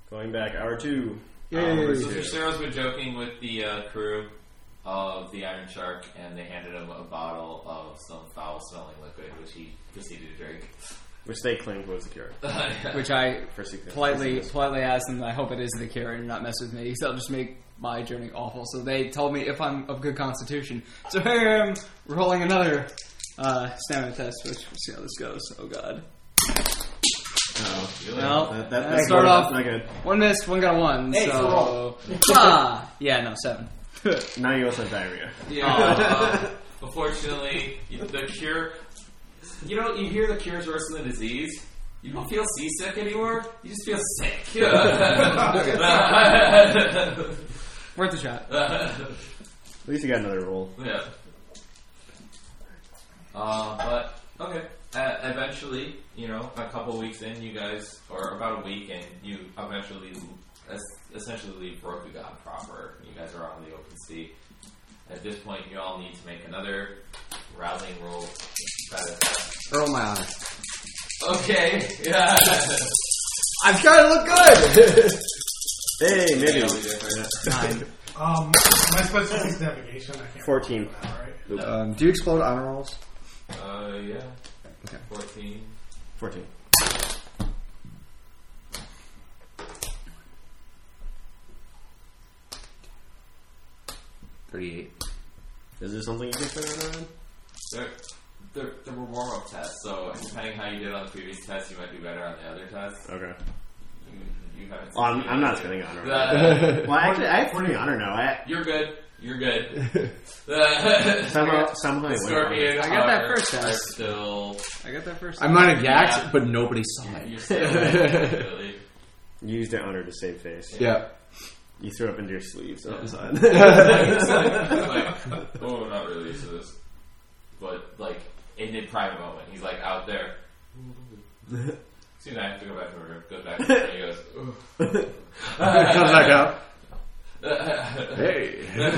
Going back, hour 2. Sarah's been joking with the crew of the Iron Shark, and they handed him a bottle of some foul-smelling liquid, which he proceeded to drink. Which they claimed was the cure. Which I politely asked them, I hope it is the cure and not mess with me, because that'll just make my journey awful. So they told me if I'm of good constitution. So here I am, rolling another stamina test, which we'll see how this goes. Oh god. No. That's start off. Not good. One missed, one got 1. Hey, so. Yeah, no, 7. Now you also have diarrhea. Yeah. Unfortunately, the cure. You know, you hear the cure's worse than the disease. You don't feel seasick anymore. You just feel sick. Worth a shot. At least you got another roll. Yeah. But okay. Eventually, you know, a couple weeks in, you guys, or about a week, and you eventually, essentially leave Rokugan proper. You guys are on the open sea. At this point, you all need to make another rousing roll. Roll my honor. Okay. Yeah. I'm trying to look good. Hey, maybe. 9. My specialty is navigation. I can't 14. That, right? Do you explode honor rolls? Yeah. Okay. 14. $38. Is there something you can spend on? There were warm-up tests, so depending how you did on the previous test, you might do better on the other tests. Okay. You haven't. I'm not spending honor. Well, actually, I have 40 honor now. You're good. Somehow the Scorpion. I got that first are test. still. I got that first I test. might have yacked, Yeah. but nobody saw it. You're still really. You used the honor to save face. Yeah. You threw up into your sleeves. So Like, oh, not really used to this. But, like, in the prime moment, he's, like, out there. Soon I have to go back to my room. Goes back to and he goes, ooh. Comes back out. Hey.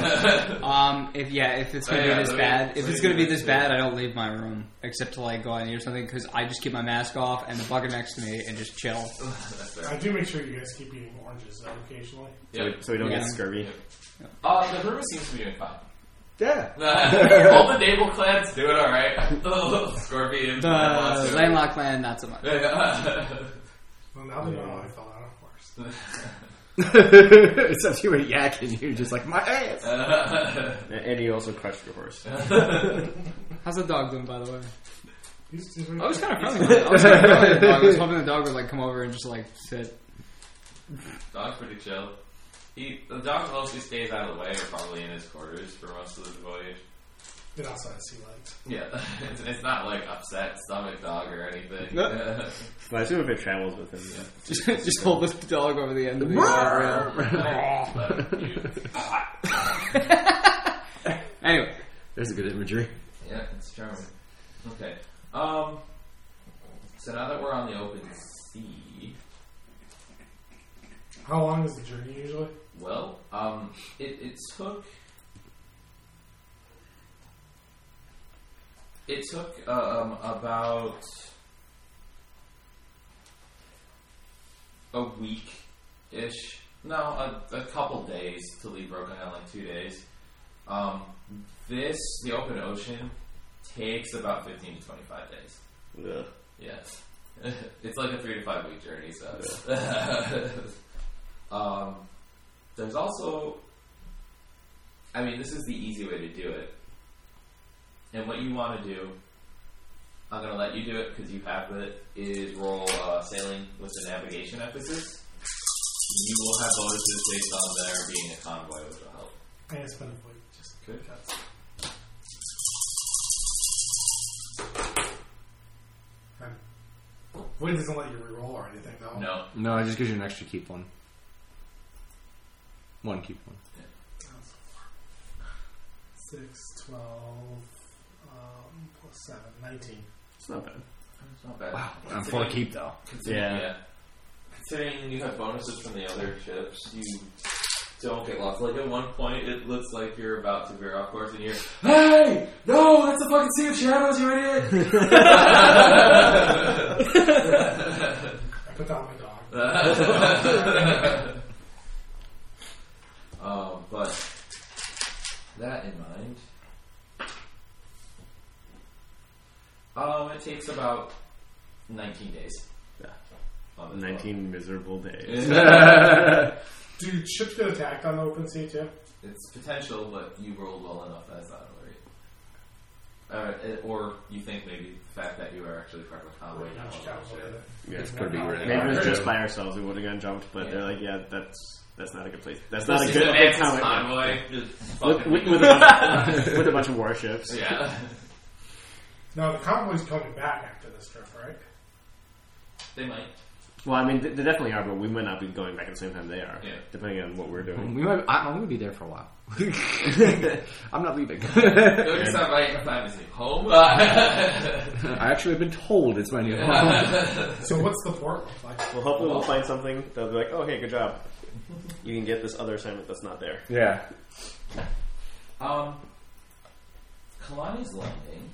If it's gonna be this bad, if it's gonna be this bad, I don't leave my room except to like go out and eat something because I just keep my mask off and the bucket next to me and just chill. That's fair. I do make sure you guys keep eating oranges though, occasionally. Yep. we don't Yeah. get scurvy. The room seems to be doing fine. Yeah. All the naval clans doing alright. Scorpions, The landlocked land, not so much. Well, now they know how I fell out, of course. Except you were yakking, you're just like, my ass. And you also crushed your horse. How's the dog doing, by the way? He's I was kind of friendly with it. I was hoping the dog would like come over and just like sit. Dog's pretty chill. The dog mostly stays out of the way, or probably in his quarters for most of the voyage. Been outside sea legs. Yeah, it's not like upset stomach dog or anything. No. Well, I assume if it travels with him. Just hold the dog over the end of the rail. Anyway, There's a good imagery. Yeah, it's charming. Okay. So now that we're on the open sea, How long is the journey usually? well, it took about a week-ish. No, a couple days to leave Rokugan, like 2 days. The open ocean takes about 15 to 25 days. Ugh. Yes. It's like a 3 to 5 week journey, so. There's also, I mean, this is the easy way to do it. And what you want to do, I'm going to let you do it because you have it, is roll sailing with the navigation emphasis. You will have bonuses based on there being a convoy, which will help. I guess been a point. Just Good. cuts. Void doesn't let you reroll or anything, though. No. No, it just gives you an extra keep one. One keep one. 6, 12, plus 7, 19. It's not bad. It's not bad. Wow. On 4 keep though. Yeah. Considering you have bonuses from the other ships, you don't get lost. Like at one point, it looks like you're about to veer off course, and you're, "Hey, no, that's a fucking Sea of Shadows, you idiot!" I put down my dog. But that in mind, it takes about 19 days. Yeah. On the 19 miserable days. Do ships get attacked on the open sea too? It's potential, but you rolled well enough that it's not worry. Or you think maybe the fact that you are actually part of a convoy. Yeah. It's pretty really Maybe it was just by ourselves, we would have gotten jumped, but they're like, yeah, that's not a good place. That's not a good convoy. With a bunch of warships. Yeah. No, the convoy's coming back after this trip, right? They might. Well, I mean, they definitely are, but we might not be going back at the same time they are, depending on what we're doing. I'm going to be there for a while. I'm not leaving. It's not right in fantasy. Home? I actually have been told it's my new home. So what's the port look like? Well, hopefully we'll find something that'll be like, oh, hey, good job. You can get this other assignment that's not there. Yeah. Kalani's Landing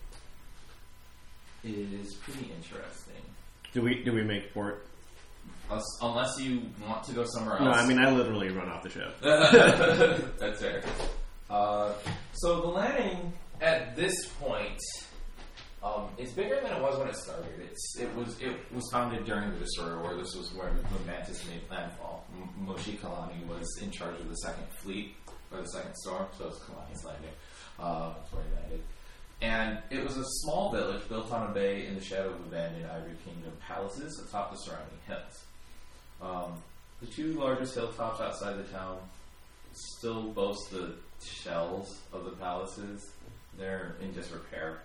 is pretty interesting. Do we make port? Unless you want to go somewhere else. No, I mean, I literally run off the ship. That's fair. So the landing at this point is bigger than it was when it started. It was founded during the Destroyer War. This was where the Mantis made landfall. Moshi Kalani was in charge of the second fleet, or the second storm, so it's Kalani's Landing. That's where he landed. And it was a small village built on a bay in the shadow of abandoned Ivory Kingdom palaces atop the surrounding hills. The two largest hilltops outside the town still boast the shells of the palaces. They're in disrepair.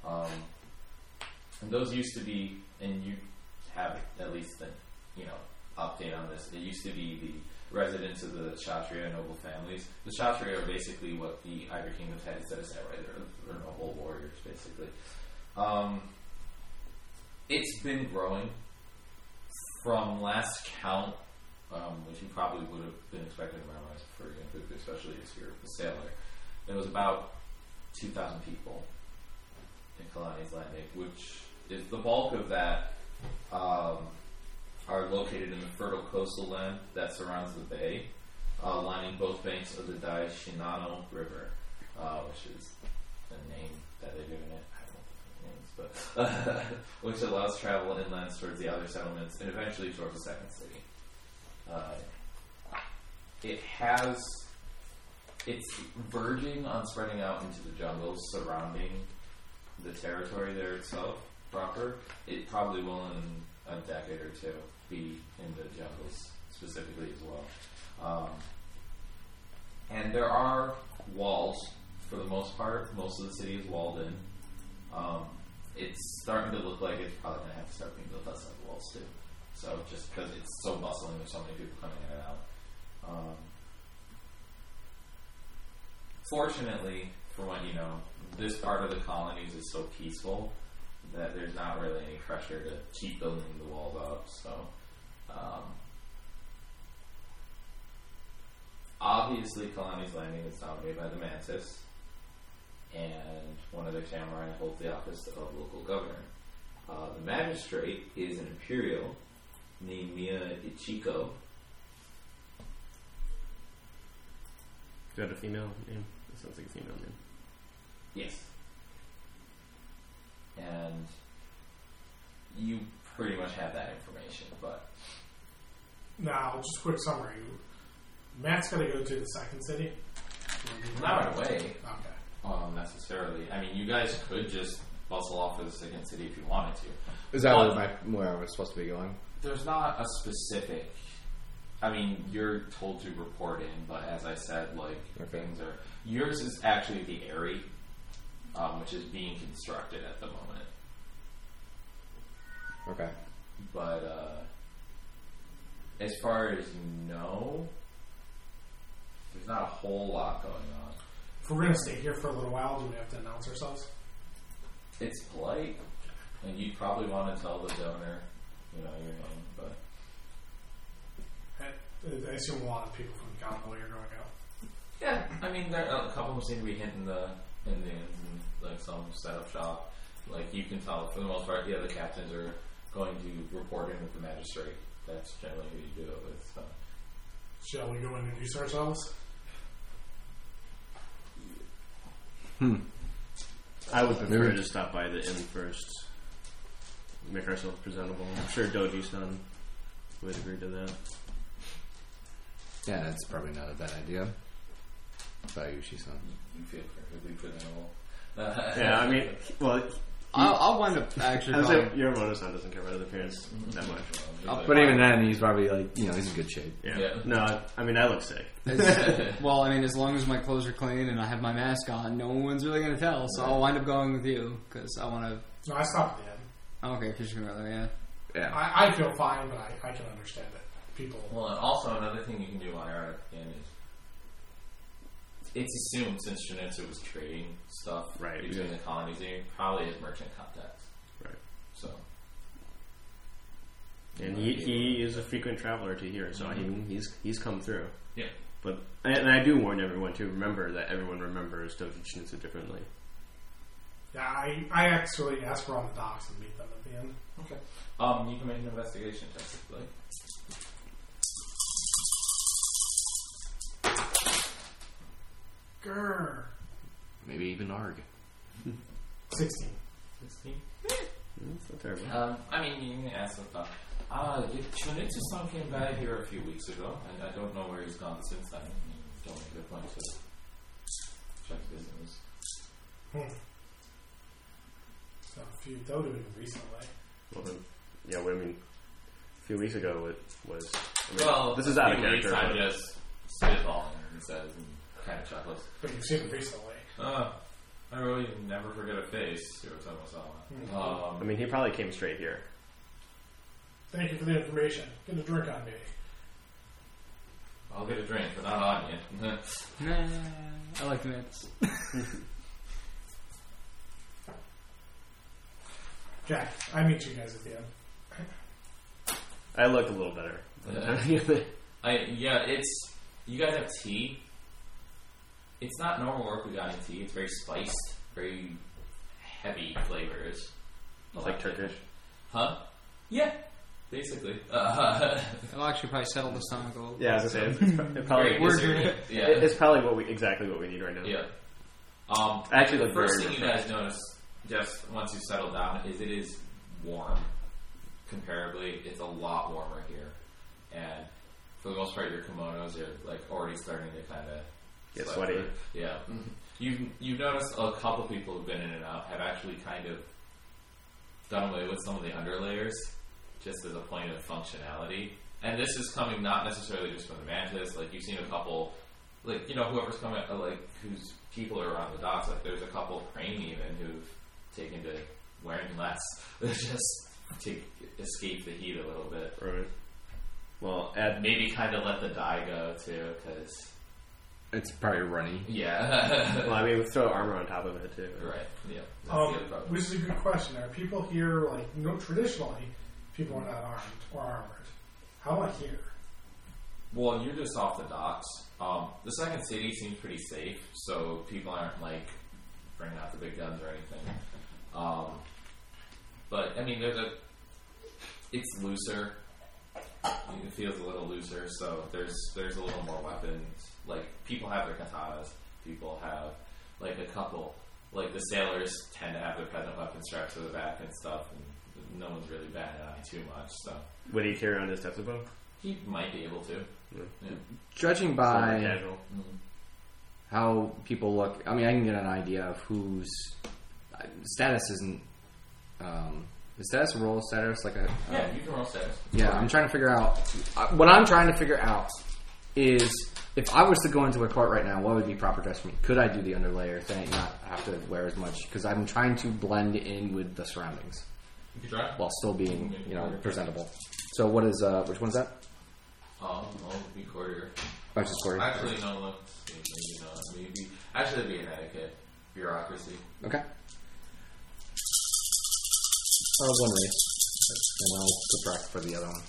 And those used to be, and you have at least an update on this, they used to be the residents of the Kshatriya noble families. The Kshatriya are basically what the Ivory Kingdoms had instead of samurai. They're noble warriors, basically. It's been growing. From last count, which you probably would have been expecting to memorize for Yankuku, especially if you're a sailor, there was about 2,000 people in Kalani's Landing, which is the bulk of that are located in the fertile coastal land that surrounds the bay, lining both banks of the Dai Shinano River, which is the name that they're giving it. I don't know what the name is, but which allows travel inland towards the other settlements and eventually towards the second city. It's verging on spreading out into the jungles surrounding the territory there itself proper. It probably will in a decade or two be in the jungles specifically as well. And there are walls for the most part. Most of the city is walled in. It's starting to look like it's probably going to have to start being built outside the walls too. So just because it's so bustling, there's so many people coming in and out. Fortunately, for what you know, this part of the colonies is so peaceful that there's not really any pressure to keep building the walls up. So, obviously, Kalani's Landing is dominated by the Mantis, and one of their samurai holds the office of local governor. The magistrate is an imperial named Mia Ichiko. Is that a female name? It sounds like a female name. Yes. And you pretty much have that information, but... Now, just a quick summary. Matt's got to go to the second city? Not right away. Okay. Necessarily. I mean, you guys could just bustle off to the second city if you wanted to. Is that where I was supposed to be going? There's not a specific... I mean, you're told to report in, but as I said, things are... Yours is actually the Eyrie, which is being constructed at the moment. Okay. But, as far as you know, there's not a whole lot going on. If we're going to stay here for a little while, do we have to announce ourselves? It's polite, and you'd probably want to tell the donor, your name, but... I assume a lot of people from the convoy are going out. Yeah, I mean, a couple of them seem to be hitting the Indians and some set up shop. You can tell for the most part, the other captains are going to report in with the magistrate that's generally who you do it with. So. Shall we go introduce ourselves? I would prefer to stop by the inn first. Make ourselves presentable. I'm sure Doji-san would agree to that. Yeah, that's probably not a bad idea. Bayushi-san. You feel perfectly presentable. Yeah, I mean, well... I'll wind up actually. I say Yoromoto-san doesn't care about his appearance that much. But even then, he's probably like, he's in good shape. Yeah. No, I mean, I look sick. Well, I mean, as long as my clothes are clean and I have my mask on, no one's really going to tell. So I'll wind up going with you because I want to. No, I stopped at the end. Okay, because you're going there, Yeah. I feel fine, but I can understand it. People. Well, and also another thing you can do while you're at the end is it's assumed since Shunetsu was trading stuff between the colonies, he probably has merchant contacts. Right. So. And he is a frequent traveler to here, so he's come through. Yeah. But and I do warn everyone to remember that everyone remembers Doji Shunetsu differently. Yeah, I actually asked for on the docks and meet them at the end. Okay. You can make an investigation test if you like. Grr. Maybe even ARG. 16. 16? That's not terrible. I mean, you can ask them. Shunetsu-san came by here a few weeks ago, and I don't know where he's gone since then. Don't make it a point to check business. So that would have been recently. Well, then, yeah, I mean, a few weeks ago it was. I mean, Well, this is out of character. character. I'm just spitballing, he says, and kind of chuckles. But you've seen it recently. I really never forget a face. I mean, he probably came straight here. Thank you for the information. Get a drink on me. I'll get a drink, but not on you. Nah, I like mints. Jack, I meet you guys at the end. I look a little better. It's you guys have tea. It's not normal Rokugan tea. It's very spiced, very heavy flavors. Like Turkish? Huh? Yeah, basically. I'll actually probably settle this on gold. Yeah, I was gonna say it's probably it's probably exactly what we need right now. Yeah. Actually, the first thing you guys notice, just once you settle down, is it is warm. Comparably, it's a lot warmer here, and for the most part, your kimonos are like already starting to kind of get sweaty. Yeah, you've noticed a couple people who've been in and out have actually kind of done away with some of the underlayers, just as a point of functionality. And this is coming not necessarily just from the Mantis. Like you've seen a couple, like whoever's coming, like whose people are around the docks. Like there's a couple of crane even who've taken to wearing less, just to escape the heat a little bit. Right. Well, maybe kind of let the dye go too, because it's probably runny. Yeah. Well, I mean, we throw armor on top of it too. Right. Yeah. Which is a good question. Are people here traditionally people are not armed or armored? How about here? Well, you're just off the docks. The second city seems pretty safe, so people aren't like bringing out the big guns or anything. But I mean, it's looser. It feels a little looser, so there's a little more weapons. Like people have their katanas. People have like a couple. Like the sailors tend to have their peasant weapons strapped to the back and stuff, and no one's really batting on too much. So would he carry on his Tetsubo? He might be able to. Yeah. Judging by how people look, I mean, I can get an idea of whose status isn't. Is status a roll status? Like a you can roll status. Yeah, I'm trying to figure out. What I'm trying to figure out is if I was to go into a court right now, what would be proper dress for me? Could I do the underlayer thing, not have to wear as much? Because I'm trying to blend in with the surroundings you can try. while still being, presentable. So what is which one's that? Be courtier. Oh, just courtier. Actually, no. Let's see. Maybe not. Maybe actually, it'd be an etiquette bureaucracy. Okay. 1 race, and I'll subtract for the other one.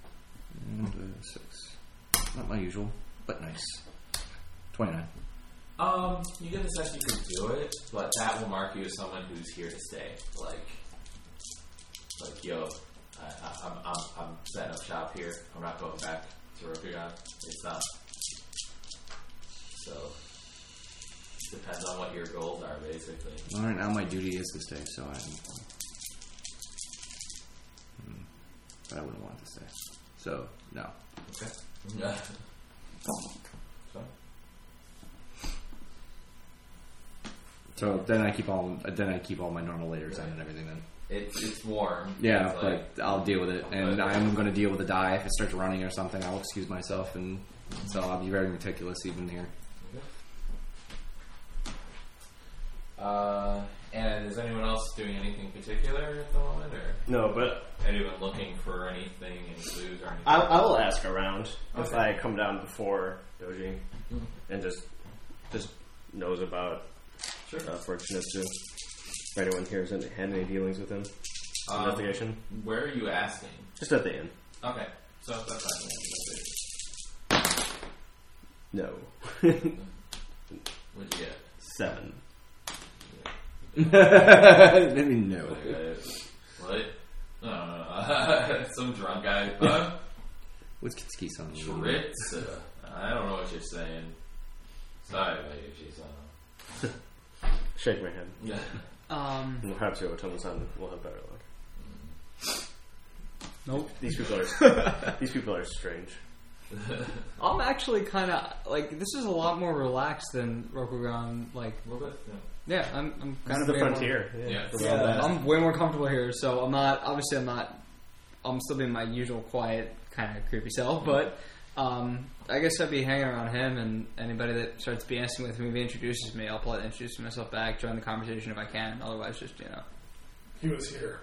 And 6. Not my usual, but nice. 29. You get the sense you can do it, but that will mark you as someone who's here to stay. Like yo, I'm setting up shop here. I'm not going back to Rokugan. It's not. So depends on what your goals are, basically. All right, now my duty is to stay, so but I wouldn't want to stay. So no. Okay. Yeah. So then I keep all my normal laters on and everything. Then it's warm. Yeah, it's but I'll deal with it, and I'm going to deal with the die if it starts running or something. I'll excuse myself, and so I'll be very meticulous even here. Okay. And is anyone else doing anything particular at the moment, or No, but anyone looking for anything, any clues or anything? I will ask around if I come down before Doji and just knows about Fortunatsu. If anyone here has had any dealings with him, investigation. Where are you asking? Just at the inn. Okay, so that's fine. No. What'd you get? 7. Maybe no. What? No. Some drunk guy. What's Kitsuki-san? Tritz? I don't know what you're saying. Sorry about you, Jason. Shake my head. Yeah. Perhaps Yotomo-san will have better luck. Nope. These people are strange. I'm actually kind of like, this is a lot more relaxed than Rokugan. Like, A little bit? yeah, I'm This kind is of the frontier. Yeah. I'm way more comfortable here, so I'm still being my usual quiet, kind of creepy self, but I guess I'd be hanging around him, and anybody that starts BSing with me, if he introduces me, I'll politely introduce myself back, join the conversation if I can, otherwise just, He was here.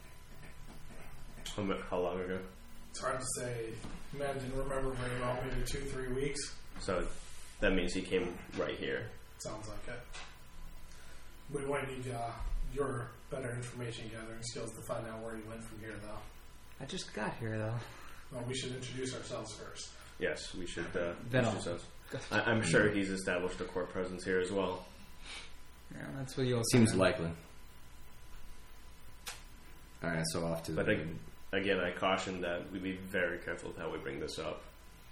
How long ago? It's hard to say. Man didn't remember very well, maybe 2-3 weeks. So that means he came right here. Sounds like it. We might need your better information gathering skills to find out where you went from here, though. I just got here, though. Well, we should introduce ourselves first. Yes, we should Then introduce ourselves. I'm sure he's established a court presence here as well. Yeah, that's what you'll Seems likely. Alright, so off to But the... again, I caution that we be very careful with how we bring this up.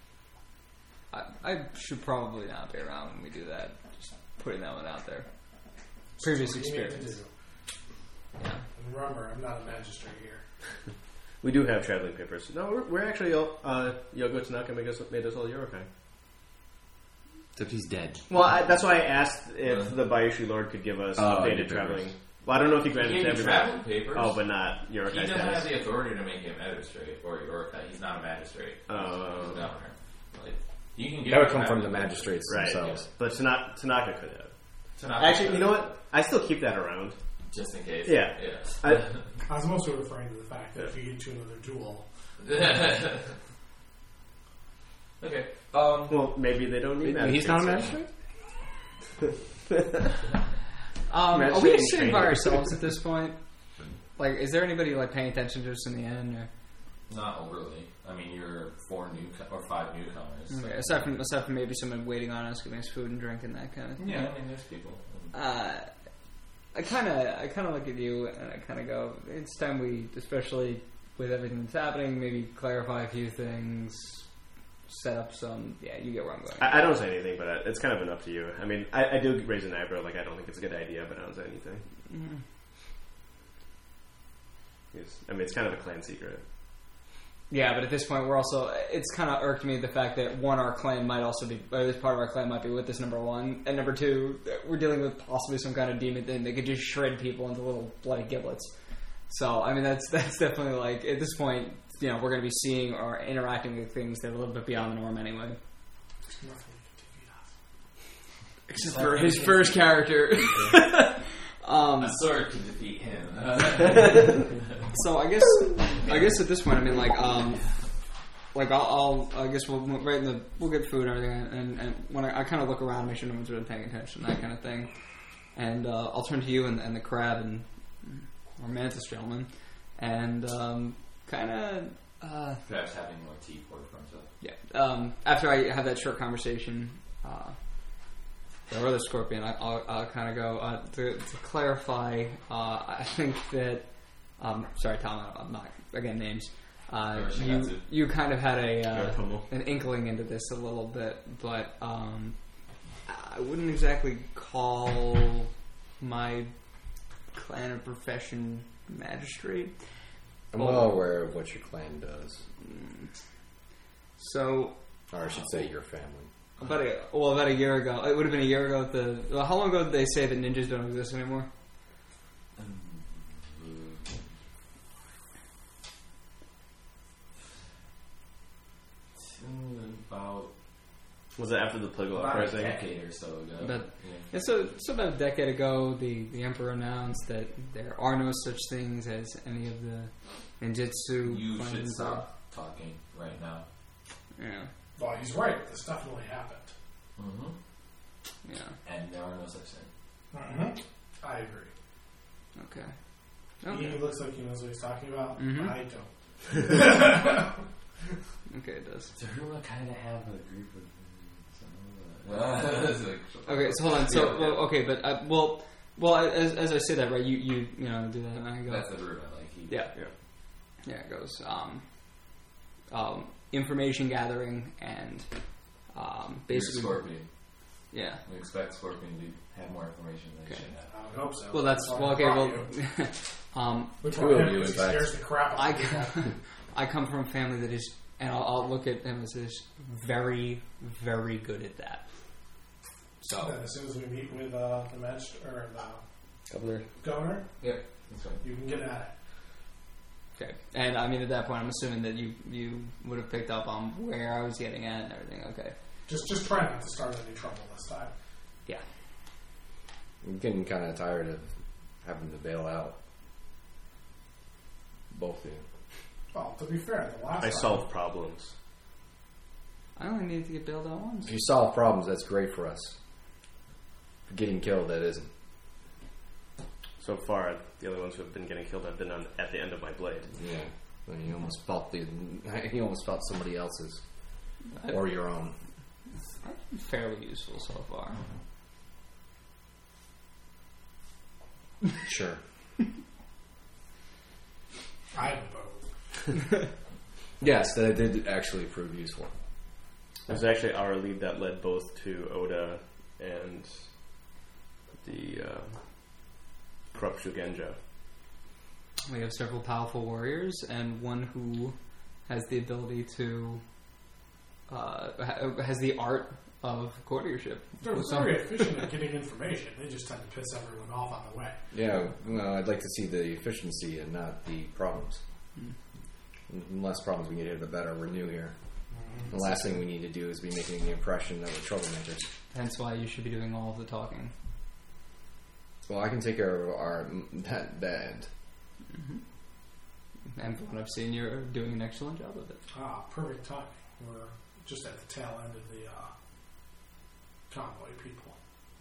I should probably not be around when we do that. Just putting that one out there. Previous That's what you need to experience. do. Yeah. And remember, I'm not a magistrate here. We do have traveling papers. No, we're actually Yogo Tanaka made us all Yorukai. Except he's dead. Well, that's why I asked if the Bayushi Lord could give us updated traveling. Well, I don't know if he granted He to gave you everybody. travel papers. Oh, but not Yorukai He doesn't status. have the authority to make him magistrate or Yorukai. He's not a magistrate. He's a governor. Like, you can give That would him come from travel the papers. magistrates Right. themselves. But Tanaka could have. Tanaka Actually, could. you know what? I still keep that around. Just in case. Yeah. Yeah. I was mostly referring to the fact that if you get into another duel, Okay. Well, maybe they don't need He's not a magistrates. magistrate? Are we Magistrate just sitting by training. ourselves at this point? Like, is there anybody like paying attention to us in the end? Or? Not overly. I mean, you're 5 newcomers. So. Okay, aside from maybe someone waiting on us, giving us food and drink and that kind of thing. Yeah, I mean, there's people. I kind of look at you and I kind of go, it's time we, especially with everything that's happening, maybe clarify a few things, set up some. Yeah, you get where I'm going. I don't say anything, but it's kind of an up to you. I mean, I do raise an eyebrow, like I don't think it's a good idea, but I don't say anything. Mm-hmm. I mean, it's kind of a clan secret. Yeah, but at this point, we're also. It's kind of irked me the fact that one, our clan might also be, or this part of our clan might be with this, number one, and number two, we're dealing with possibly some kind of demon thing that could just shred people into little bloody giblets. So, I mean, that's definitely like at this point, we're going to be seeing or interacting with things that are a little bit beyond the norm anyway. Except for his first character. A sword to defeat him. So I guess at this point, I mean, I guess we'll get food and everything, and when I kind of look around, make sure no one's really paying attention, that kind of thing, and I'll turn to you and the crab and our mantis gentleman, and kind of Perhaps having more tea poured for himself. yeah. After I have that short conversation, the other Scorpion, I'll kind of go to clarify. I think that. Sorry, Tom. I'm not again names. You kind of had an inkling into this a little bit, but I wouldn't exactly call my clan or profession magistrate. I'm well aware of what your clan does. So, or I should say your family. About a year ago. It would have been a year ago. How long ago did they say that ninjas don't exist anymore? About. Was it after the Plague Uprising? A decade or so ago. So about a decade ago, the Emperor announced that there are no such things as any of the ninjutsu. You should stop talking right now. Yeah. Well, he's right. This definitely happened. Mm-hmm. Yeah. And there are no such things. Mm-hmm. I agree. Okay. He looks like he knows what he's talking about. Mm-hmm. I don't. Okay, it does. So everyone kind of have a group of... Okay, so hold on. So, okay, but as I say that, right? You know do that, and I go. That's the route I like. Yeah. It goes. Information gathering and basically Scorpion. Yeah. We expect Scorpion to have more information than he should have. I would hope so. Well, that's Two of you, in fact. Scares the crap out of me. I come from a family that is, and I'll look at him as this very, very good at that. So then as soon as we meet with the governor, yep, that's right. You can get at it. Okay, and I mean at that point, I'm assuming that you would have picked up on where I was getting at and everything. Okay, just try not to start any trouble this time. Yeah, I'm getting kind of tired of having to bail out both of you. Well, to be fair, the last I time solve problems. I only needed to get bailed out once. If you solve problems, that's great for us. For getting killed, that isn't. So far, the only ones who have been getting killed have been at the end of my blade. Yeah, and you almost felt somebody else's or your own. I've been fairly useful so far. Sure. I have a boat. Yes, that did actually prove useful. It was actually our lead that led both to Oda and the corrupt Shugenja. We have several powerful warriors and one who has the ability to has the art of courtiership. They're very efficient at getting information. They just tend to piss everyone off on the way. Yeah, well, I'd like to see the efficiency and not the problems. The less problems we get here, the better. We're new here. The last thing we need to do is be making the impression that we're troublemakers. Hence why you should be doing all of the talking. Well, I can take care of that end. Mm-hmm. And from what I've seen, you're doing an excellent job of it. Perfect timing. We're just at the tail end of the convoy people.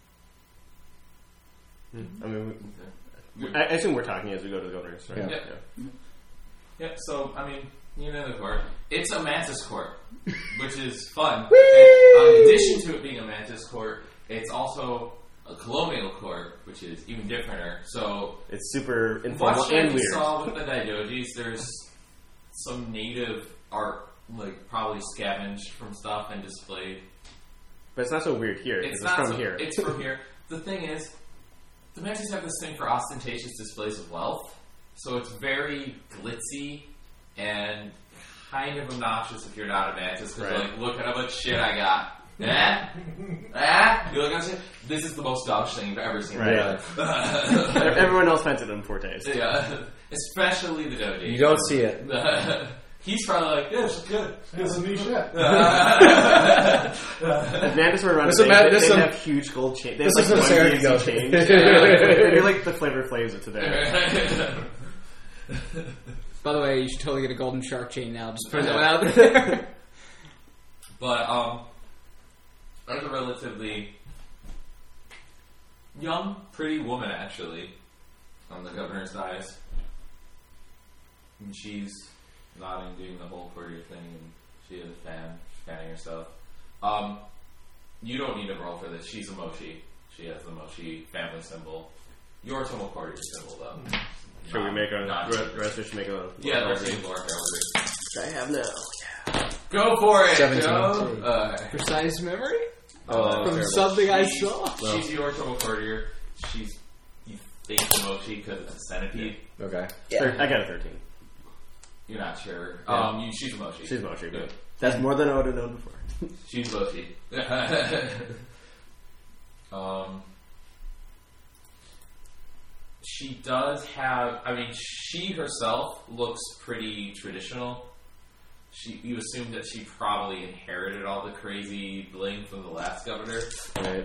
I mean, I assume we're talking as we go to the governor's, right? Yeah. Yep, so, I mean, you know the court. It's a Mantis court, which is fun. In addition to it being a Mantis court, it's also a colonial court, which is even differenter. So it's super informal and weird. You saw with the Daidojis, there's some native art, like probably scavenged from stuff and displayed. But it's not so weird here. It's from here. It's from here. The thing is, the Mantis have this thing for ostentatious displays of wealth. So it's very glitzy and kind of obnoxious if you're not a Mantis, because you're like, look at how much shit I got. You're like, this is the most dodge thing you've ever seen. Right. Everyone else finds it in poor taste. Yeah, especially the Doji. You don't see it. He's probably like, yeah, it's good. It's some new shit. If Mantis were running, they have huge gold chains. They have like one DMC change. They're like the Flavor Flavs of today. By the way, you should totally get a golden shark chain now. Just put that one out there. But there's a relatively young, pretty woman actually on the governor's eyes, and she's nodding, doing the whole courtier thing, and she has a fan, fanning herself. you don't need to roll for this. She's a Moshi. She has the Moshi family symbol. Your Tomo Courtier symbol, though. Should we make a... The rest of us should make a... Yeah, the rest of you lore heraldry. I have now. Yeah. Go for it, 17. Joe! Precise memory? Oh, From terrible. something I saw? She's your Tomo Courtier. She's... You think the Moshi because it's a centipede. Okay. I got a 13. You're not sure. Yeah. She's a Moshi. She's Moshi, but Good. that's more than I would have known before. She's Moshi. She does have... I mean, she herself looks pretty traditional. You assume that she probably inherited all the crazy bling from the last governor. Right.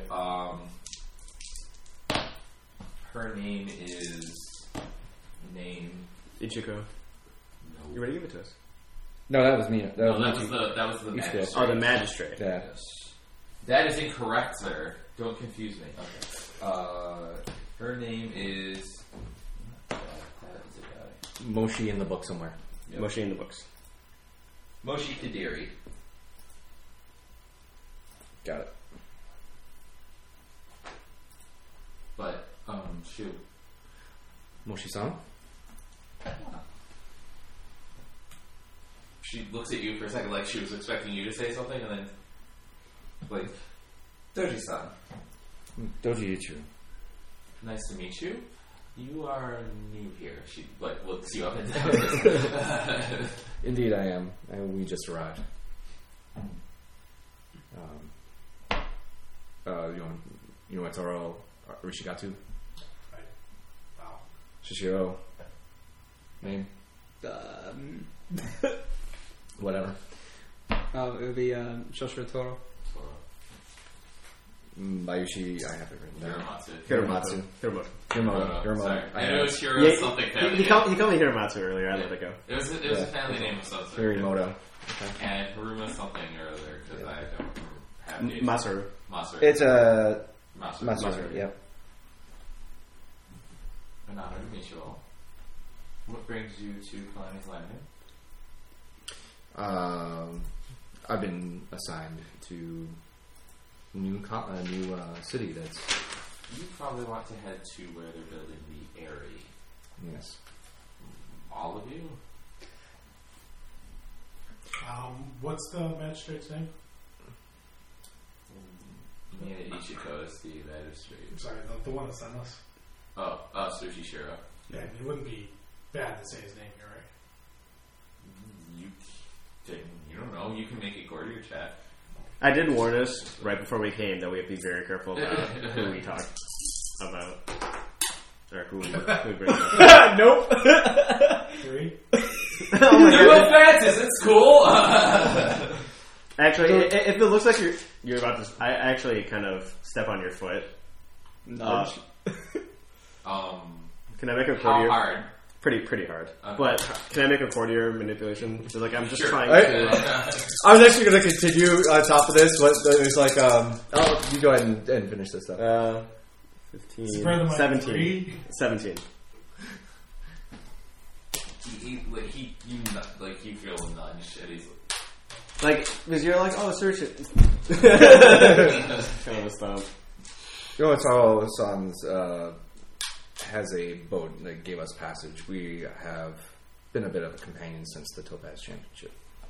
Her name is... Ichiko. No. You ready to give it to us? No, that was me. That No, was that was the You magistrate. Oh, the magistrate. Yeah. Yes. That is incorrect, sir. Don't confuse me. Okay. Her name is... That is a guy. Moshi in the book somewhere. Yep. Moshi in the books. Moshi Kadiri. Got it. But, shoot. Moshi-san? She looks at you for a second like she was expecting you to say something, and then, like, Doji-san, Doji Ichiru. nice to meet you. You are new here. She, like, looks you up and down. Indeed, I am. We just arrived. You know Toro Rishigatu? Wow. Shishiro? Name? Whatever. It would be Shoshiro Toro. Bayushi, I have it written down. Hiramatsu. Hiromatsu. Hiramoto. Sorry. I know it's Hiro Yeah, something family he name. called me Hiromatsu earlier. I let it go. It was a family name of some sort. Hirimoto. And Haruma something or other, because I don't have names. Masaru. Masaru. It's a... Masaru. Masaru, yep. An honor to meet you all. What brings you to Kalani's Landing? I've been assigned to a new city that's... You probably want to head to where they're building the Airy. Yes. All of you? What's the magistrate's name? Mina Ichiko is the magistrate. Sorry, the one that sent us. Oh, Sushi Shiro. Yeah, it wouldn't be bad to say his name here, right? You don't know. You can make a Gordier check. I did warn us right before we came that we have to be very careful about who we talk about. Or who we bring up. Nope. 3? Oh my They're God. both Francis. It's cool. Actually, if it looks like you're about to... I actually kind of step on your foot. Nudge. Can I make a How courtier? hard? Pretty hard. Okay. But can I make a courtier manipulation? So like I'm just Sure. trying Right. to... I was actually going to continue on top of this, but there's like... you go ahead and finish this stuff. 15... Spread them like 17. 3. 17. You feel a nudge, and he's Like, because you're like, oh, search it. Kind of a stomp. Yonataro-san's has a boat that gave us passage. We have been a bit of a companion since the Topaz Championship.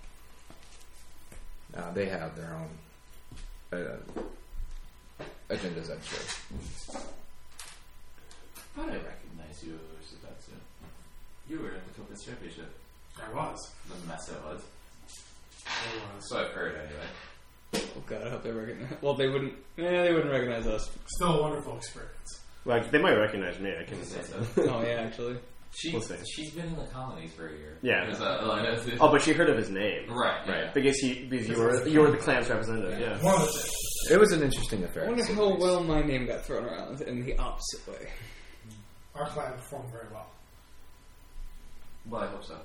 They have their own agendas, I'm sure. How did I recognize you, Shibatsu? You were at the Topaz Championship. I was. The mess it was. I was. So I've heard, anyway. Oh God, I hope they recognize. Well, they wouldn't. They wouldn't recognize us. Still a wonderful experience. Like, they might recognize me. I can Say so. Oh yeah, actually. We'll see. She's been in the colonies for a year. Yeah. There's Oh, but she heard of his name. right. Right. Yeah. Because you were the clan's representative, yeah. One of the things. It was an interesting affair. I wonder how well my name got thrown around in the opposite way. Our clan performed very well. Well, I hope so.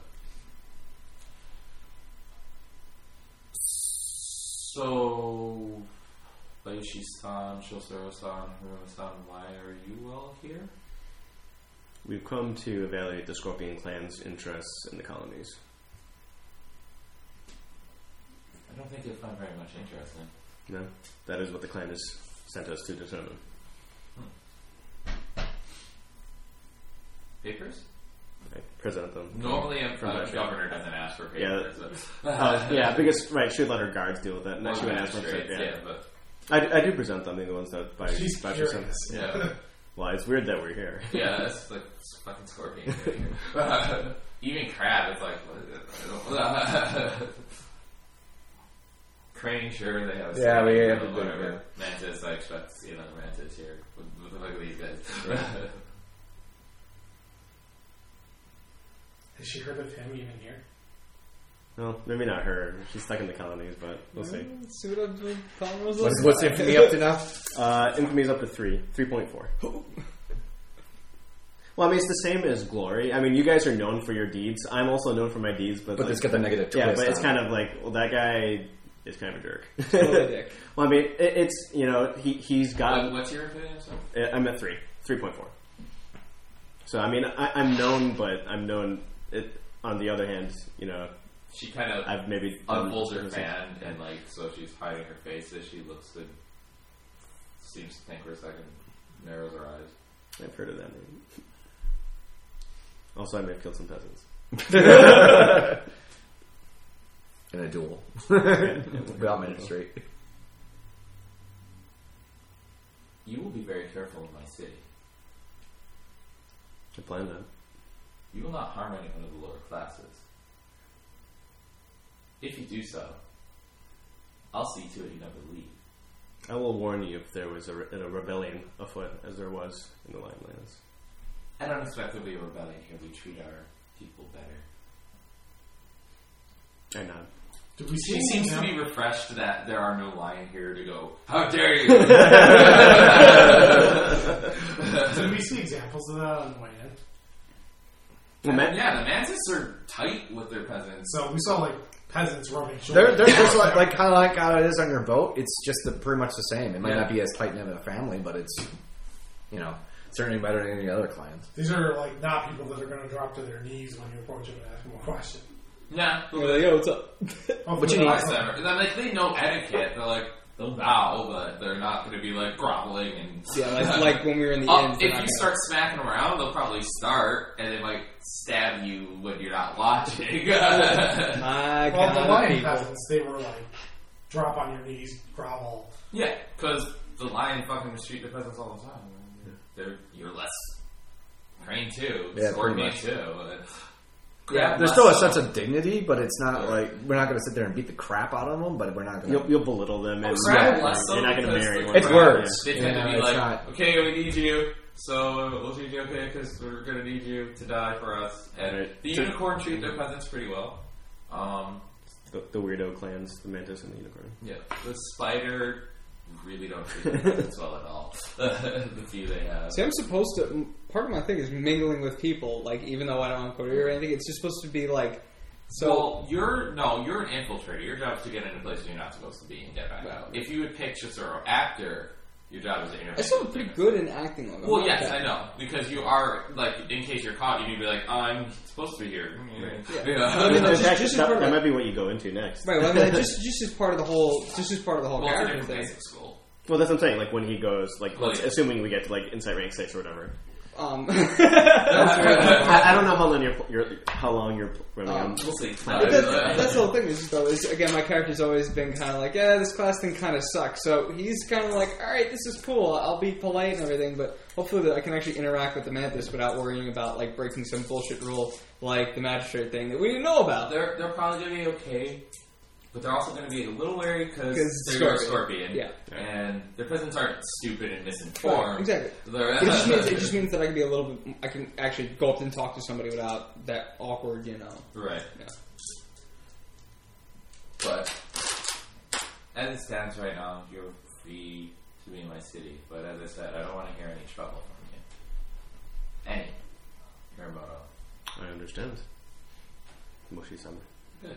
So, Bayushi-san, Shosuro-san, Hiruma-san, why are you all here? We've come to evaluate the Scorpion clan's interests in the colonies. I don't think you'll find very much interesting. No, that is what the clan has sent us to determine. Papers? I present them. Normally, a governor doesn't ask for papers. Yeah, because she would let her guards deal with that. And she would ask for but I do present them. The ones that by She's curious. Yeah. Well, it's weird that we're here. Yeah, that's like fucking scorpion. Even crab, it's like, crane, sure, they have. Yeah, we have to whatever. Mantis, I expect to see another mantis here. Look at these guys. Has she heard of him even here? No, maybe not her. She's stuck in the colonies, but we'll see. See what I'm doing? What's Infamy up to now? Infamy's up to 3.4. Well, I mean, it's the same as Glory. I mean, you guys are known for your deeds. I'm also known for my deeds, but it's got the negative twist. Yeah, but it's kind of like, well, that guy is kind of a jerk. Totally dick. Well, I mean, it's, he's got... What's your opinion? I'm at 3.4. So, I mean, I'm known, but I'm known... on the other hand, she kind of I've maybe unfolds her fan, and so she's hiding her face as she looks and seems to think for a second, narrows her eyes. I've heard of that name. Also, I may have killed some peasants. In a duel. Without magistrate. You will be very careful in my city. I plan that. You will not harm anyone of the lower classes. If you do so, I'll see to it you never leave. I will warn you if there was a rebellion afoot, as there was in the Limelands. I don't expect there'll be a rebellion here. We treat our people better. I know. She seems to be refreshed that there are no lion here to go, how dare you! Did we see examples of that on the way in? Well, the mantis are tight with their peasants. So we saw peasants rubbing shoulders. They're just like kind of like how it is on your boat. It's just pretty much the same. It might not be as tight knit of a family, but it's certainly better than any other clans. These are not people that are going to drop to their knees when you approach them and ask them a question. Yeah, yo, what's up? What you need? They know etiquette. They're they'll bow, but they're not going to be groveling and. Yeah, like when we were in the inn. If you start smacking them around, they'll probably start and they might stab you when you're not watching. The lion peasants, they were drop on your knees, grovel. Yeah, because the lion fucking treat the peasants all the time. You're less trained too. Yeah, Scorpion too. There's still a sense of dignity, but it's not we're not going to sit there and beat the crap out of them, but we're not going to... You'll belittle them, and you're not going to marry one. It's words. They tend to be okay, we need you, so we'll treat you okay, because we're going to need you to die for us. And the unicorn treat their peasants pretty well. The weirdo clans, the mantis and the unicorn. Yeah, the spider... really don't treat their peasants well at all. The few they have. See, I'm supposed to... Part of my thing is mingling with people, even though I don't have career or anything, it's just supposed to be so... Well, you're an infiltrator. Your job is to get into places you're not supposed to be and get back out. If you would pick just an actor, your job is to interview. I still am pretty good in acting. Well, yes, I know. Because you are, in case you're caught, you need to be I'm supposed to be here. Yeah. That might be what you go into next. Right, well, just as part of the whole character thing. Basic school. Well, that's what I'm saying. When he goes, assuming we get to Insight Rank 6 or whatever. I don't know how long you're running on. We'll see. That's the whole thing. Is again, my character's always been kind of this class thing kind of sucks. So he's kind of all right, this is cool. I'll be polite and everything, but hopefully I can actually interact with the mantis without worrying about breaking some bullshit rule like the magistrate thing that we didn't know about. They're probably going to be okay. But they're also going to be a little wary because they're a scorpion. Yeah. And their peasants aren't stupid and misinformed. Right, exactly. It just means that I can be a little bit... I can actually go up and talk to somebody without that awkward, Right. Yeah. But as it stands right now, you're free to be in my city. But as I said, I don't want to hear any trouble from you. Any. Hiramoto. I understand. Moshi-sama. Good.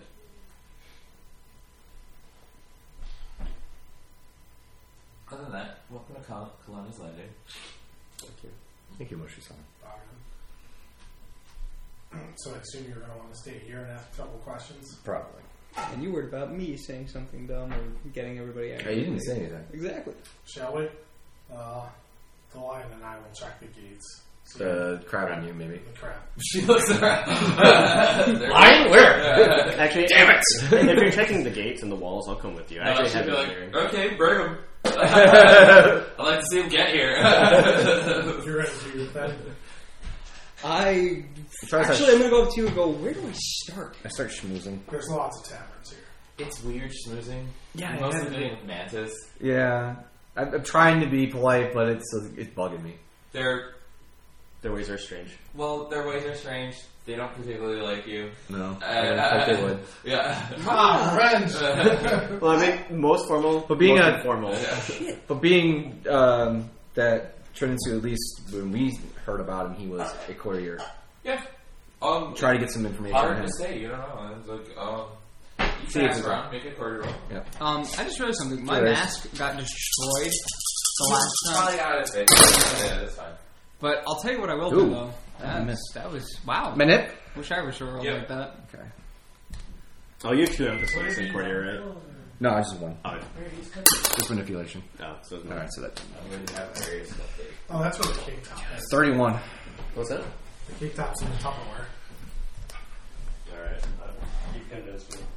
Other than that, welcome to Kalani's Landing. Thank you. Thank you, Moshi-san. So I assume you're going to want to stay here and ask a couple questions? Probably. And you worried about me saying something dumb or getting everybody angry. You didn't say anything. Exactly. Shall we? The lion and I will check the gates. The crab on you, maybe. The crab. She looks around. Lion? Where? Actually, damn it! If you're checking the gates and the walls, I'll come with you. I actually she'd have be it like, here. okay, bring him. I'd like to see him get here. You're ready to do your thing. I'm going to go up to you and go, where do I start? I start schmoozing. There's lots of taverns here. It's weird schmoozing. Yeah, Mostly doing with Mantis. Yeah. I'm trying to be polite, but it's bugging me. Their Their ways are strange. ways are strange. They don't particularly like you. No. I didn't think they would. Yeah. Revenge! Well, I mean, most formal, But being most a- informal. But being that Trinitsu, at least when we heard about him, he was a courier. Yeah. Try to get some information on Hard him. to say. You don't know. It's like, you See can if ask it's around, make a quarter roll. Yeah. I just realized something. My Sure is. mask got destroyed the last time. Probably got it fixed. Yeah, that's fine. But I'll tell you what I will Ooh. do, though. That was, wow. Minute? Wish I was sure Yep. like that. Okay. Oh, you have 2 emphases in courier, right? No, I just one. Oh, Just manipulation. no, so it's not. Alright, so that's I'm going to have various stuff there. Oh, that's where the cake top is. 31. What's that? The cake top's in the Tupperware. Alright, you convinced me.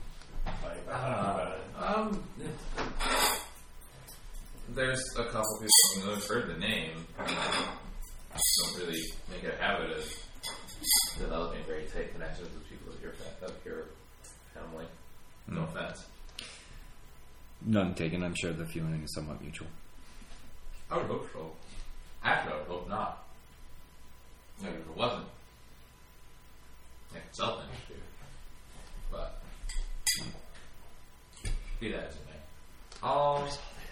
There's a couple people who have heard the name. Don't really make it a habit of developing very tight connections with people of your family. No offense. None taken. I'm sure the feeling is somewhat mutual. I would hope so. Actually, I would hope not. Maybe if it wasn't, I could sell things to you. But be that as it may.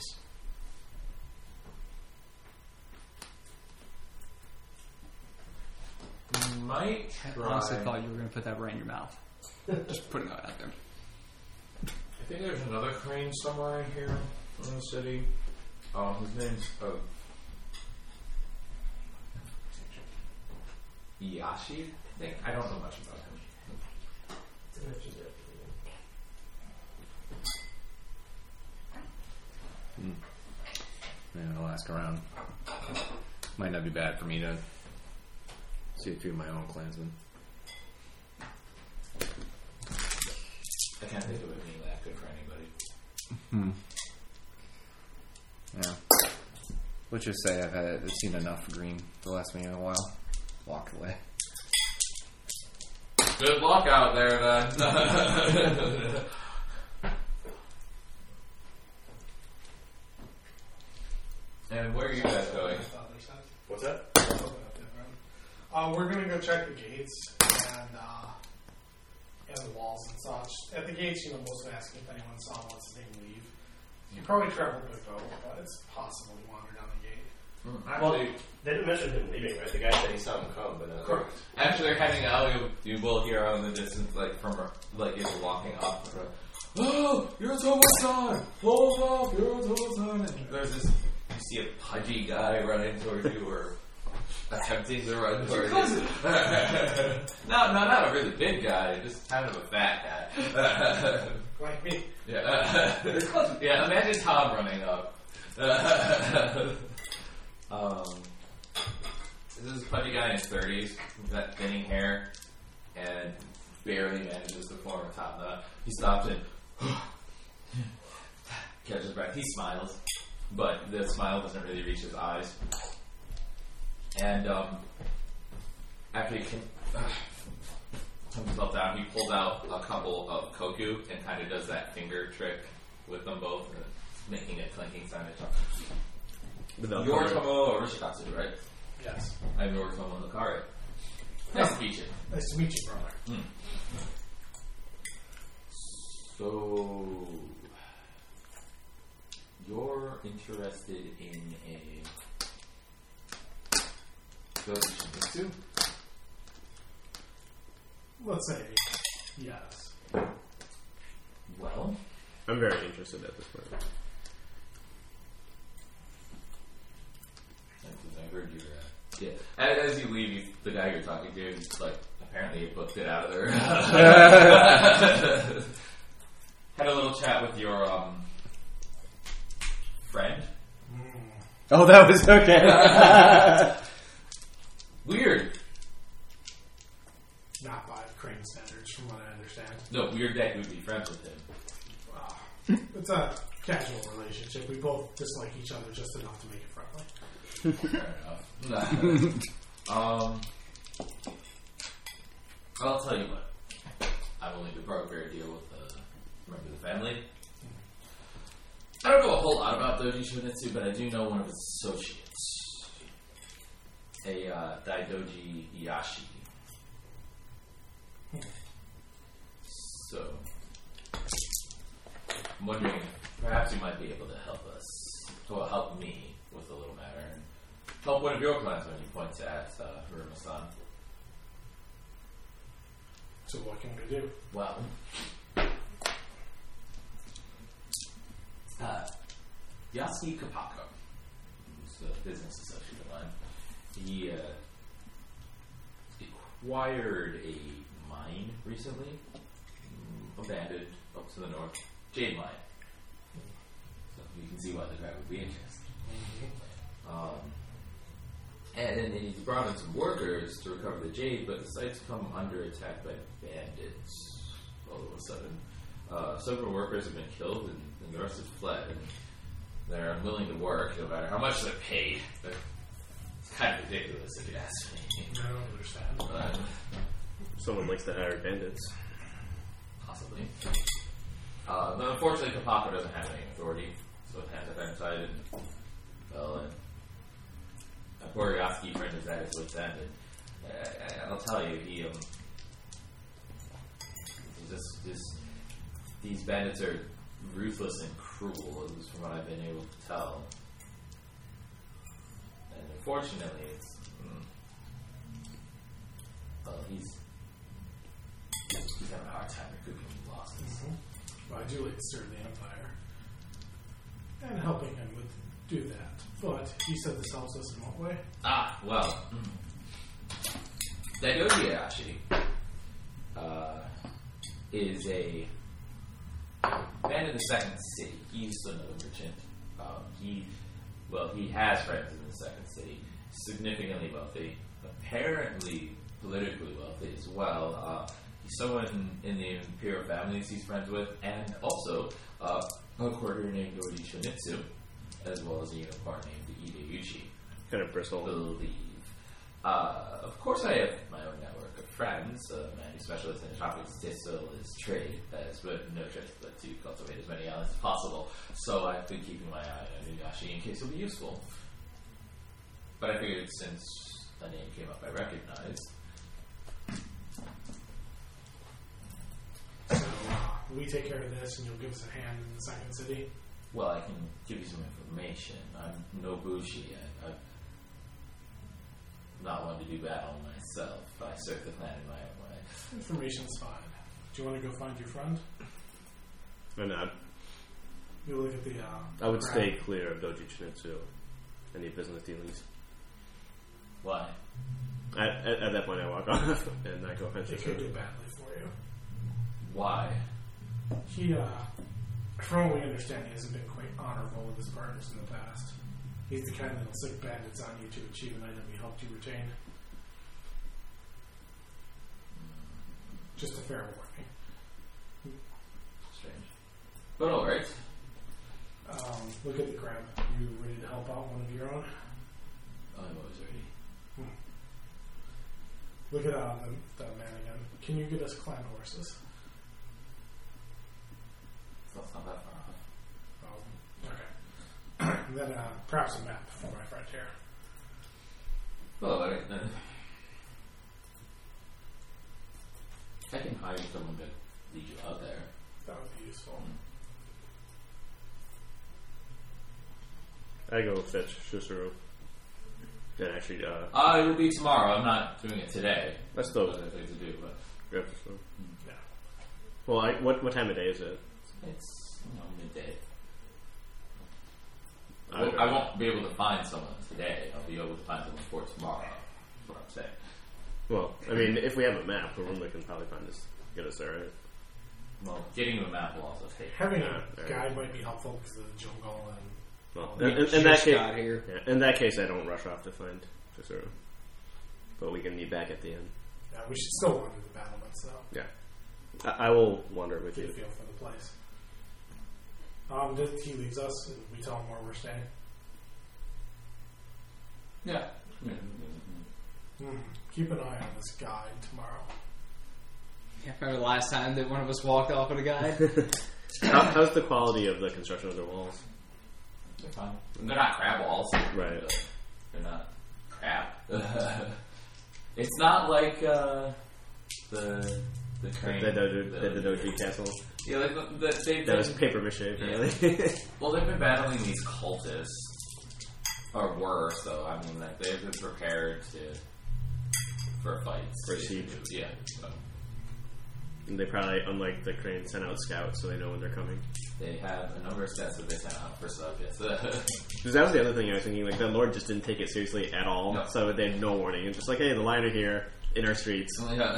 Might I try. honestly thought you were going to put that right in your mouth. Just putting it out there. I think there's another crane somewhere in here in the city. His name's Yashi, I think. I don't know much about him. Yeah, I'll ask around. Might not be bad for me to see a few of my own clansmen. I can't think of it being that good for anybody. Yeah. Let's just say I've seen enough green to last me a while. Walked away. Good luck out there, then. And where are you guys going? What's that? We're gonna go check the gates and the walls and such. At the gates, mostly asking if anyone saw what's his name leave. He probably traveled with boat, but it's possible he wandered down the gate. Actually, They didn't mention him leaving, right? The guy said he saw him come, but Correct. After they're heading out, you will hear out in the distance, like from like if you're walking up. Oh, you're Tomo-san! Hold up, you're Tomo-san! And there's this. You see a pudgy guy running towards you, or attempting to run towards you. No, not a really big guy, just kind of a fat guy. Like me. Yeah, yeah. Imagine Tom running up. This is a pudgy guy in his 30s with that thinning hair and barely manages to form a top knot. He stops and catches his breath. He smiles, but the smile doesn't really reach his eyes. And after he comes himself down, he pulls out a couple of koku and kind of does that finger trick with them both, making a clinking sound. Yoritomo Orishikatsu, right? Yes. I'm Yoritomo Nakari. Nice to meet you. Nice to meet you, brother. So, you're interested in a Shimizu? Let's say yes. Well, I'm very interested at this point. I heard you. Yeah. As you leave, the guy you're talking to, like, apparently booked it out of there. had a little chat with your friend. Oh, that was okay. Weird. Not by Crane standards, from what I understand. No, weird that you would be friends with him. Wow. It's a casual relationship. We both dislike each other just enough to make it friendly. Fair enough. I'll tell you what. I've only been broker a deal with a member of the family. I don't know a whole lot about Doji Shunitsu, but I do know one of his associates. A Daidoji Yashi. So, I'm wondering, perhaps you might be able to help us, or help me with a little matter, and help one of your clients when you point at Hiruma-san. So what can we do? Well, Yasuki Kapako, who's a business associate of mine, he acquired a mine recently, abandoned up to the north, Jade Mine. So you can see why the crowd would be interested. And then he's brought in some workers to recover the jade, but the site's come under attack by bandits all of a sudden. Several workers have been killed, and the rest have fled. And they're unwilling to work, no matter how much they're paid. It's kind of ridiculous, if you ask me. I don't understand. Someone likes to hire bandits. Possibly. But unfortunately, Kapako doesn't have any authority, so it has to defend side, and well, poor Yasuki friend is at his wit's end, and I'll tell you, these bandits are ruthless and cruel, at least from what I've been able to tell. And unfortunately, it's he's having a hard time recouping losses. Well, I do like to serve the Empire, and helping him with do that. But he said this helps us in what way? Well, Daidoji Ayashi is a man in the second city. He's another merchant. He has friends in the second city, significantly wealthy, apparently politically wealthy as well. He's someone in the imperial families he's friends with, and also a courtier named Doji Shunitsu, as well as a unicorn named Ideuchi. Kind of bristle. Believe. Of course, I have my own network of friends. A man who specializes in tropics distil is trade, has but no choice but to cultivate as many islands as possible. So I've been keeping my eye on Inuyasha in case it'll be useful. But I figured since a name came up I recognized. So we take care of this, and you'll give us a hand in the second city. Well, I can give you some information. I'm no bushi. I'm not one to do battle myself. I serve the clan in my own way. Information's fine. Do you want to go find your friend? Or not. You look at the. I would stay clear of Doji Shunitsu. Any business dealings. Why? At that point, I walk off and I go fence. It could go badly for you. Why? He, from what we understand, he hasn't been quite honorable with his partners in the past. He's the kind that'll sick bandits on you to achieve an item he helped you retain. Just a fair warning. Strange. But alright. Look at the crab. You ready to help out one of your own? I'm always ready. Look at the man again. Can you get us clan horses? That's not that far off. Okay. And then perhaps a map for my friend here. Well, alright then. I can hire someone to lead you out there. That would be useful. I go fetch Shusuru. And actually, it will be tomorrow. I'm not doing it today. That's still There's other things to do, but grab Shusuru. Yeah. Well, what time of day is it? it's midday. Okay. I won't be able to find someone today. I'll be able to find someone for tomorrow. That's what I'm saying. Well, I mean, if we have a map, Hiruma can probably get us there, right? Well, getting to a map will also take. Having a guide might be helpful because of the jungle and. Well, in that case, I don't rush off to find Tesoro. But we can meet back at the end. Yeah, we should still wander the battlements, though. Yeah. I will wander with you. Get a feel for the place. He leaves us, and we tell him where we're staying. Yeah. Keep an eye on this guide tomorrow. Yeah, remember the last time that one of us walked off with a guide? How's the quality of the construction of the walls? They're fine. They're not crab walls. Right. They're not crap. It's not like the crane. The Doji castle. Yeah, like that was paper mache, apparently. Yeah. Well, they've been battling these cultists. Or were, so I mean, like, they've been prepared for fights. For siege. Yeah. So. And they probably, unlike the crane, sent out scouts so they know when they're coming. They have a number of scouts that they sent out for stuff, yes. Because that was the other thing I was thinking, like, the Lord just didn't take it seriously at all, so they had no warning. It's just like, hey, the Lion are here, in our streets.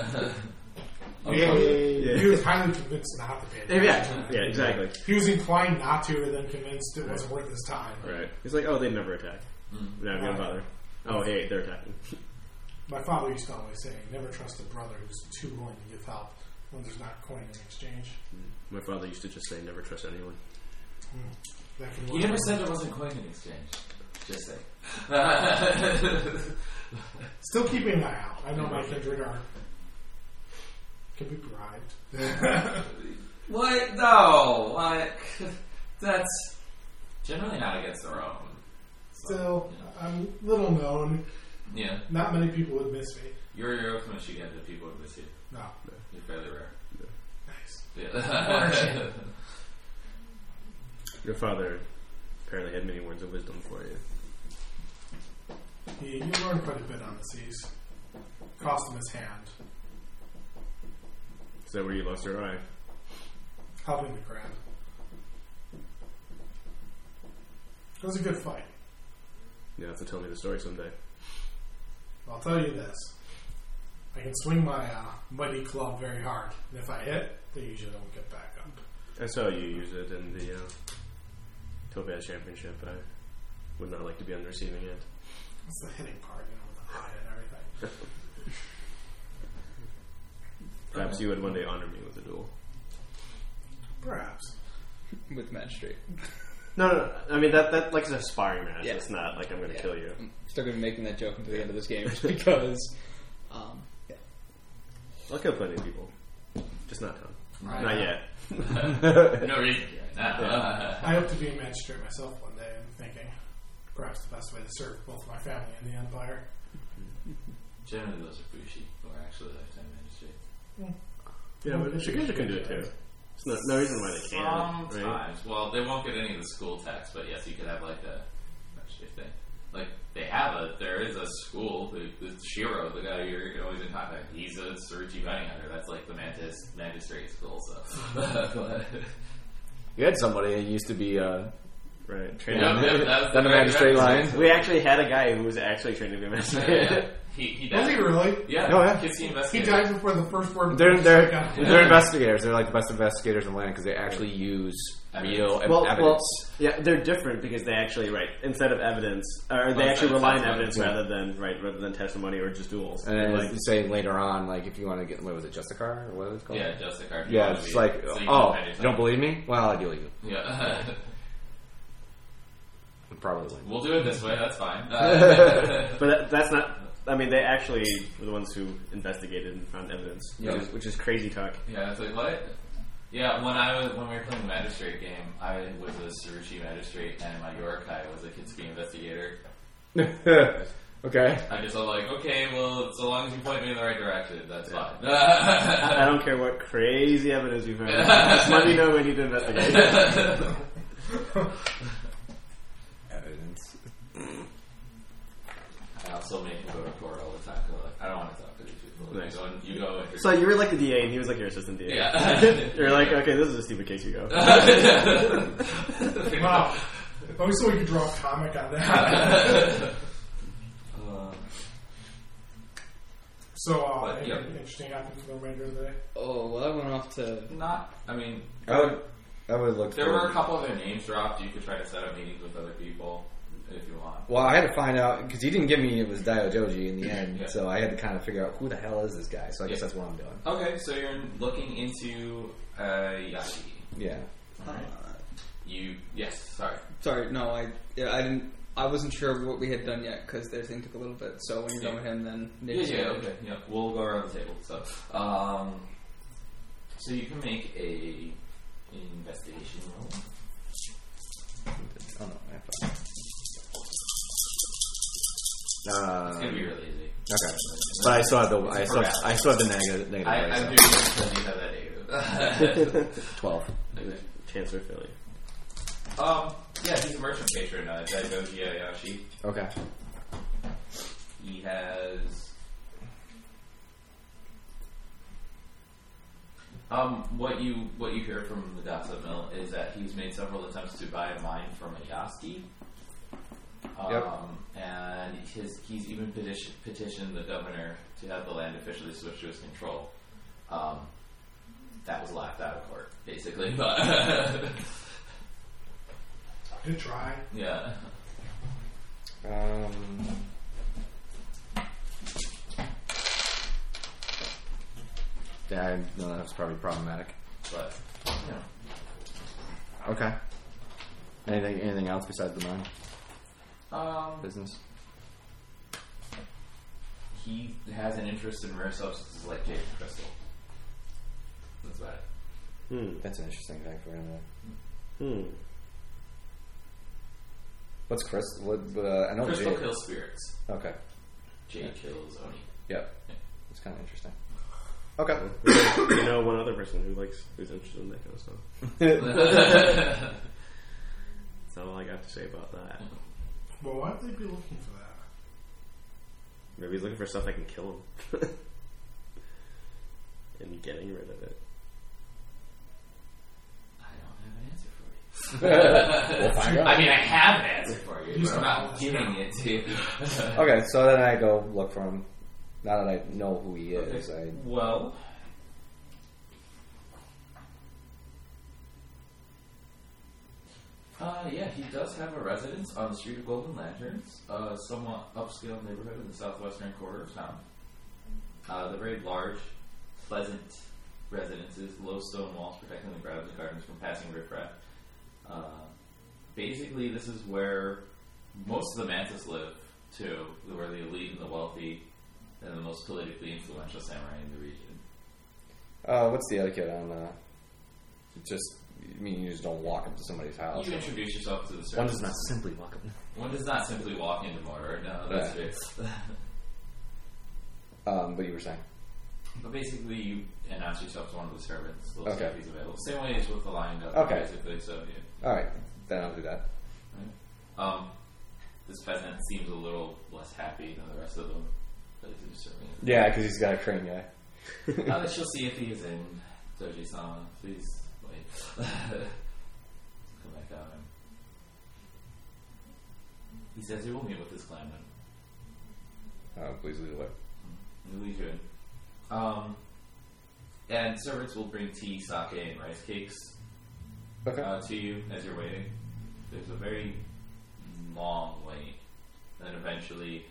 He was highly convinced not to pay attention. Yeah, exactly. He was inclined not to, and then convinced it wasn't worth his time. Right. He's like, oh, they'd never attack. We're not going to bother. Oh, hey, they're attacking. My father used to always say, never trust a brother who's too willing to give help when there's not coin in exchange. My father used to just say, never trust anyone. He never said there wasn't coin in exchange. Just say. Still keeping an eye out. I know my kindred can be bribed. What? No. What? That's generally not against their own. Still, I'm little known. Yeah. Not many people would miss me. You're ultimate shithead that people would miss you. No. You're fairly rare. Nice. Yeah. Your father apparently had many words of wisdom for you. You learn quite a bit on the seas. Cost him his hand. Is that where you lost your eye? Helping the crab. It was a good fight. You have to tell me the story someday. I'll tell you this. I can swing my muddy club very hard. And if I hit, they usually don't get back up. I saw you use it in the Topaz Championship. I would not like to be on the receiving end. It's the hitting part, with the eye and everything. Perhaps you would one day honor me with a duel. Perhaps. With Magistrate. No. I mean, that like, it's a sparring match. Yeah. It's not like I'm going to kill you. I'm still going to be making that joke until the end of this game just because, I'll kill plenty of people. Just not Tom. Not yet. No reason. I hope to be a magistrate myself one day. I'm thinking perhaps the best way to serve both my family and the Empire. Generally, those are Bushi, who are actually lifetime magistrate. Yeah, but Shikisha can do it too. There's no reason why they can't. Sometimes. Right? Well, they won't get any of the school tax, but yes, you could have like a magistrate thing. Like, there is a school, Shiro, the guy you're always in contact, he's a Suruchi bounty hunter. That's like the magistrate school, so. You had somebody that used to be, right. Trained on the magistrate line. We actually had a guy who was actually trained to be a magistrate. Yeah. He died. Was he really? Yeah. Oh, yeah. He died before the first word. They're investigators. They're like the best investigators in the land because they actually use real evidence. Well, yeah, they're different because they actually instead of evidence, or they actually rely on evidence rather than testimony or just duels. And then you say later on, like if you want to get what was it, Justicar or what was it called? Yeah, Justicar. Yeah, it's like you don't believe me? Well, I believe you. Yeah. Probably win. We'll do it this way. That's fine. But that's not. I mean, they actually were the ones who investigated and found evidence, which is crazy talk. Yeah, it's like what? Yeah, when we were playing the magistrate game, I was a Suruchi magistrate, and my Yorakai was a Kitsuki investigator. Okay. I just was like, okay, well, so long as you point me in the right direction, that's fine. I don't care what crazy evidence you found. Just let me know when you need to investigate. Evidence. I also make him go to court all the time. Like, I don't want to talk to these people. Nice. You go. So you were like the DA, and he was like your assistant DA. Yeah. You're like, okay, this is a stupid case. You go. Wow. If only so we could draw a comic on that. So, anything interesting happened for the remainder of the day? Oh, well, I went off to... I would look. There were a couple of their names dropped. You could try to set up meetings with other people if you want. Well, I had to find out because he didn't give me it was Dio Joji in the end, so I had to kind of figure out who the hell is this guy. So I guess that's what I'm doing. Okay, so you're looking into Yashi. Yeah. Sorry, no, I didn't. I wasn't sure what we had done yet because their thing took a little bit. So when you're done with him, then Nick. Okay. Yeah, we'll go around the table. So, so you can make a investigation roll. Oh no, I have to. It's gonna be really easy. Okay, but I still have the negative. I'm doing it because you have that negative. 12. Okay. Chance or failure. Yeah, he's a merchant patron, Daigoji Ayashi. Okay. He has... what you hear from the gossip mill is that he's made several attempts to buy a mine from Ayaski. And he's even petitioned the governor to have the land officially switched to his control. That was laughed out of court, basically, but... Good try. Yeah. Yeah, no, that was probably problematic. But, yeah. Okay. Anything else besides the mine? Business? He has an interest in rare substances like jade and crystal. That's about it. That's an interesting thing for him. What's crystal? I know crystal jade kills spirits. Okay. Jade kills Oni. Yep. It's kind of interesting. Okay. You know one other person who's interested in that kind of stuff. That's all I got to say about that. Well, why would they be looking for that? Maybe he's looking for stuff that can kill him. And getting rid of it. I don't have an answer for you. We'll find out. I mean, I have an answer for you, but I'm not giving it to you. Okay, so then I go look for him. Now that I know who he is, Well... yeah, he does have a residence on the Street of Golden Lanterns, a somewhat upscale neighborhood in the southwestern quarter of town. They're very large, pleasant residences, low stone walls protecting the gardens from passing riffraff. Basically, this is where most of the Mantis live, too, where the elite and the wealthy and the most politically influential samurai in the region. What's the etiquette on you just don't walk up to somebody's house? You introduce yourself to the servants. One does not simply walk up. One does not simply walk into Mordor. No, that's true. But you were saying? But basically, you announce yourself to one of the servants. They'll see Okay. if he's available. Same way as with the Lion Guard, Okay. basically. So, yeah. Alright, then I'll do that. Right. This peasant seems a little less happy than the rest of them. But it's just certainly. Yeah, because he's got a crane guy. She'll see if he is in Doji-sama. Please wait. Come back out. He says he will meet with his clanman. Please lead away. He leads you in. And servants will bring tea, sake, and rice cakes to you as you're waiting. There's a very long wait. Then eventually,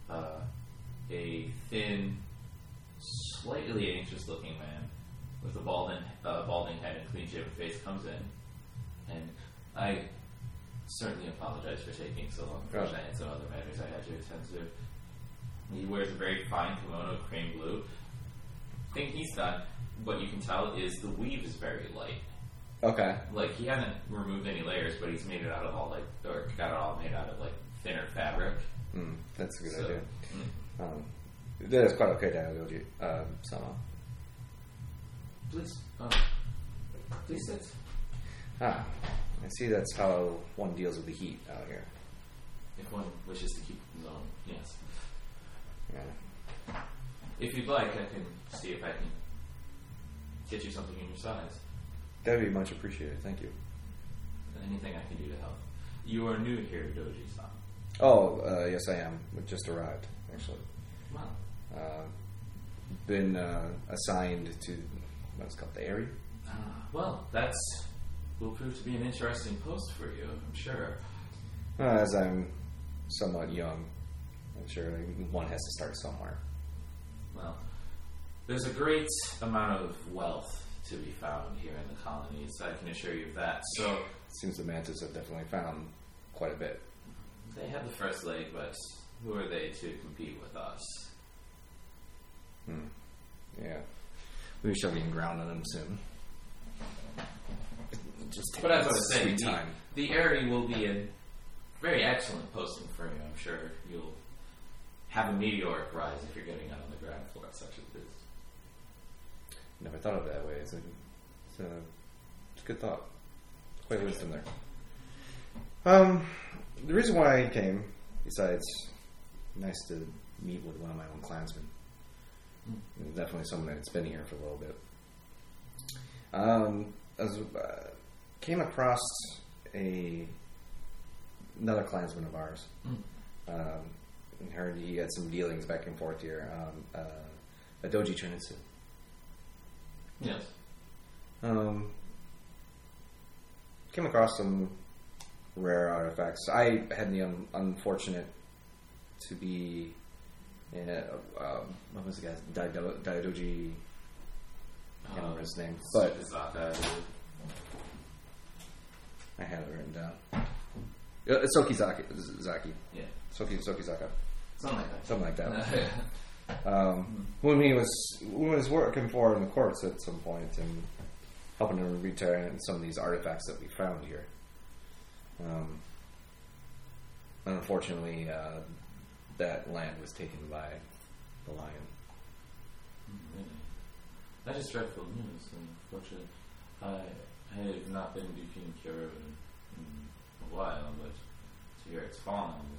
a thin, slightly anxious-looking man with a balding head and clean-shaven face comes in. And I certainly apologize for taking so long. Unfortunately, I had some other matters I had to attend to. He wears a very fine kimono, cream blue. Thing he's done, what you can tell is the weave is very light. Okay. Like, he hasn't removed any layers, but he's made it out of all, or got it all made out of, thinner fabric. That's a good idea. That is quite okay, Daigoji Sama. Please sit. I see that's how one deals with the heat out here. If one wishes to keep his own, yes. Yeah. If you'd like, I can see if I can get you something in your size. That would be much appreciated. Thank you. Anything I can do to help. You are new here, Doji-san. Oh, yes, I am. We just arrived, actually. Wow. been assigned to what's called the area. Well, will prove to be an interesting post for you, I'm sure. As I'm somewhat young, I'm sure one has to start somewhere. Well, there's a great amount of wealth to be found here in the colonies, I can assure you of that. So, it seems the Mantis have definitely found quite a bit. They have the first leg, but who are they to compete with us? Yeah. We shall be ground on them soon. But as I was saying, the Eyrie will be a very excellent posting for you. I'm sure you'll have a meteoric rise if you're getting out on the ground floor such as this. Never thought of it that way. It's a good thought. Quite wisdom there. The reason why I came, besides nice to meet with one of my own clansmen, definitely someone that's been here for a little bit. Came across another clansman of ours. And heard he had some dealings back and forth here. A Doji Trinitsu. Yes. Came across some rare artifacts. I had the unfortunate to be in what was the guy's Daidoji? I can't remember his name, but I had it written down. Sokizaki. Yeah. Sokizaka. Something like that. When he was working for in the courts at some point and helping to return some of these artifacts that we found here. Unfortunately, that land was taken by the lion. Really? That is dreadful news. Unfortunately, I have not been to Kinkiro in a while, but to hear it's fallen is...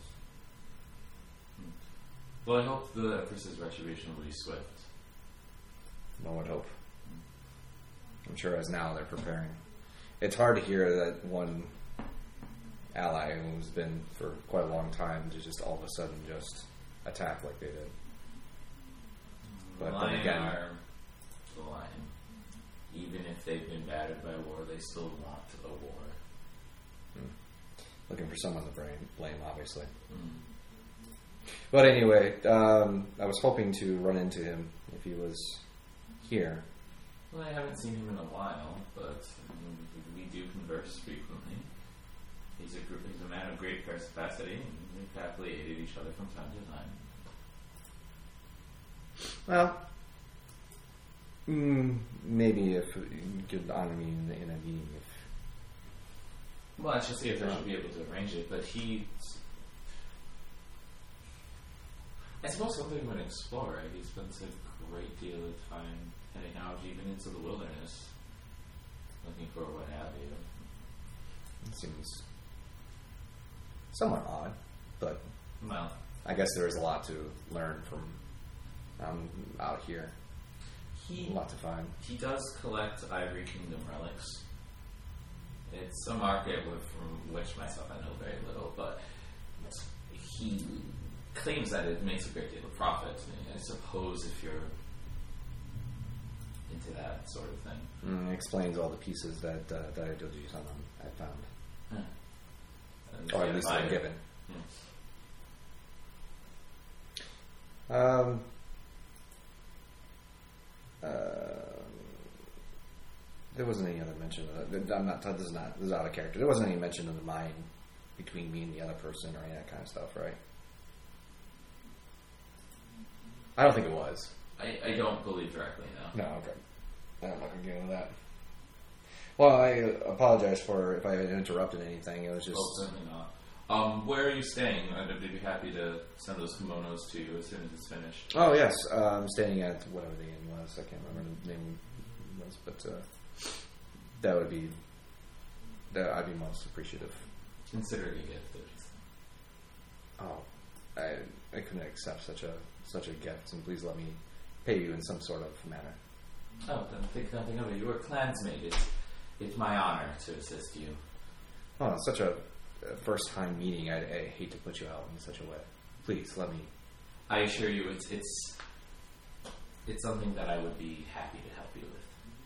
Well, I hope the Empress's retribution will be swift. One would hope. I'm sure as now they're preparing. It's hard to hear that one ally who's been for quite a long time to just all of a sudden just attack like they did. But the lion then again, are the lion. Even if they've been battered by war, they still want a war. Looking for someone to blame, obviously. But anyway, I was hoping to run into him if he was here. Well, I haven't seen him in a while, but we do converse frequently. He's a man of great perspicacity, and we've happily aided each other from time to time. Well, maybe if you could honor me in a meeting. Well, I should see if I should be able to arrange it, but I suppose something of an explorer. He spends a great deal of time heading out even into the wilderness, looking for what have you. It seems somewhat odd, but well, I guess there is a lot to learn from out here. A lot to find. He does collect Ivory Kingdom relics. It's a market from which myself I know very little, but he claims that it makes a great deal of profit. I suppose if you're into that sort of thing. It explains all the pieces that Daidoji-san had found. Or at least they're given. Yes. There wasn't any other mention of that. This is out of character. There wasn't any mention of the mine between me and the other person or any of that kind of stuff, right? I don't think it was. I don't believe directly, no. No, okay. I'm not going to get into that. Well, I apologize for if I had interrupted anything. It was just... Oh, certainly not. Where are you staying? I'd be happy to send those kimonos to you as soon as it's finished. Oh, yes. I'm staying at whatever the inn was. I can't remember the name was, but that would be... I'd be most appreciative. Consider it a gift. Oh, I couldn't accept such a gift, and please let me pay you in some sort of manner. Oh, then think nothing of it. You are clansmate. It's my honor to assist you. Oh, it's such a first-time meeting. I hate to put you out in such a way. Please, let me... I assure you, it's something that I would be happy to help you with.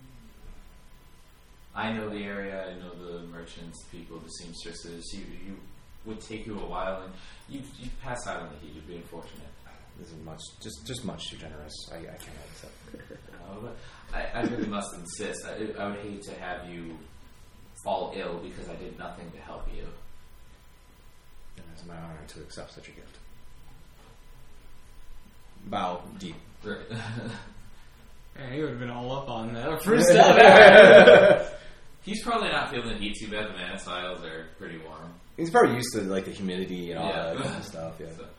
I know the area, I know the merchants, people, the seamstresses. You would take you a while, and you pass out in the heat. You'd be unfortunate. This is just much too generous. I cannot accept. I really must insist. I would hate to have you fall ill because I did nothing to help you. And it's my honor to accept such a gift. Bow deep. Right. Yeah, he would have been all up on that first step. He's probably not feeling the heat too bad. The mana styles are pretty warm. He's probably used to like the humidity and all that kind of stuff. Yeah. So.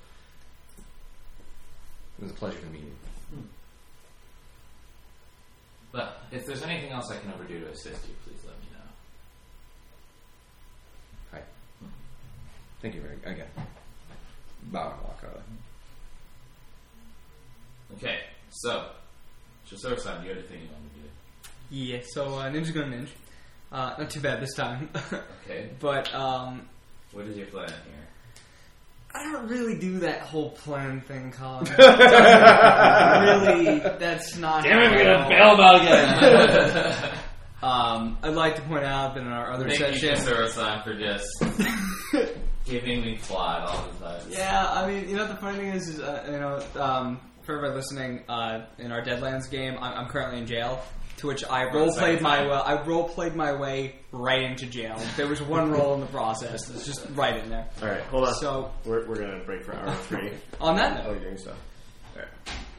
It was a pleasure to meet you. But if there's anything else I can ever do to assist you, please let me know. Hi. Thank you very again. Bow and walk out. Okay, so Shisora-san, do you have anything you want to do? Yeah, so Ninja's gonna ninja. Not too bad this time. Okay. But what is your plan here? I don't really do that whole plan thing, Colin. Really, that's not. Damn it, we're gonna bail him out again. I'd like to point out that in our other Thank session, you, Shisora-san, for just giving me plot all the time. yeah, I mean, you know, the funny thing is for everybody listening, in our Deadlands game, I'm currently in jail. To which I role-played my way right into jail. There was one roll in the process. It's just right in there. All right, hold on. So we're gonna break for hour 3. on that note, Oh, you're doing stuff. All right.